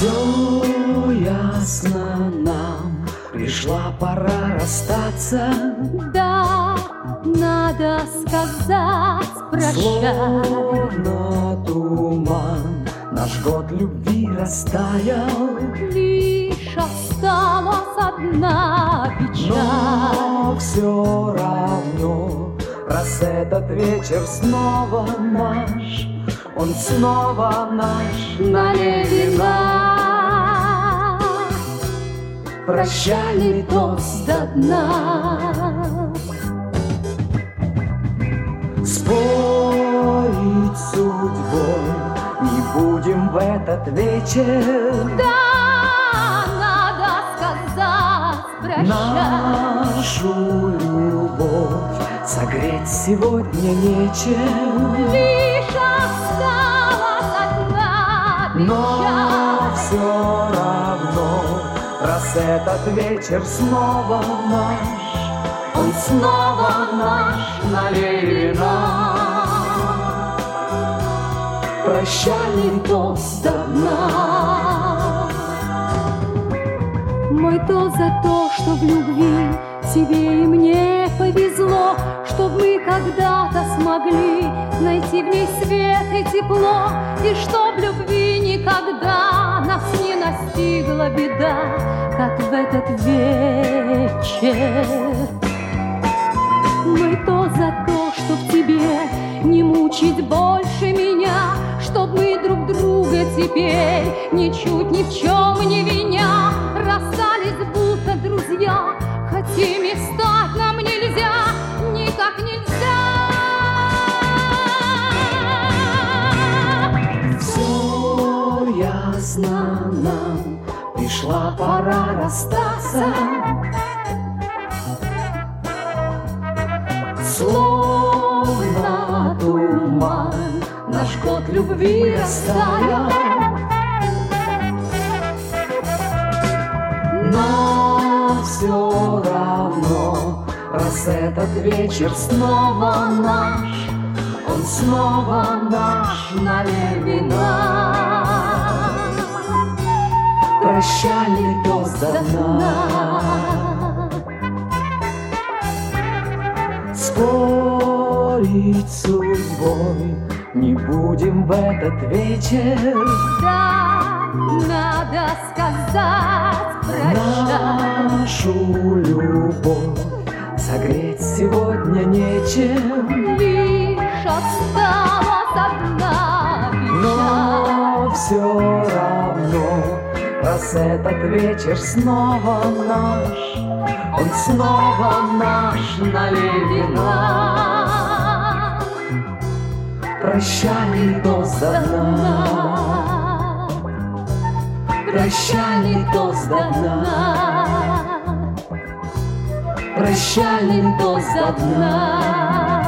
Все ясно нам, пришла пора расстаться. Да, надо сказать прощай. Словно туман наш год любви растаял. Лишь осталась одна печаль. Но все равно, раз этот вечер снова наш, он снова наш, Налей вина, прощальный тост до дна. Спорить с судьбой не будем в этот вечер. Да, надо сказать прощай. Нашу любовь согреть сегодня нечем. Лишь осталась одна Но печаль. все равно, раз этот вечер снова наш, он снова наш, налей вина. Прощальный тост до дна. Мой тост за то, что в любви тебе и мне повезло, чтоб мы когда-то смогли найти в ней свет и тепло, и чтоб любви никогда нас не настигла беда, как в этот вечер. Мой тост за то, чтоб тебе не мучить больше меня, чтоб мы друг друга теперь ничуть ни в чем не виня расстались, будто друзья, хотим и стать нам нельзя, никак нельзя. Все ясно нам, пришла пора расстаться. Словно туман наш год любви растаял. Но все равно, раз этот вечер снова наш, он снова наш, налей вина. Прощальный тост до дна. Спорить с судьбой не будем в этот вечер. Да, надо сказать прощай. Нашу любовь согреть сегодня нечем. Лишь осталась одна Но печаль. все равно, раз этот вечер снова наш, он снова наш, налей вина. Прощальный тост до дна. Прощальный тост до дна. Прощальный тост до дна.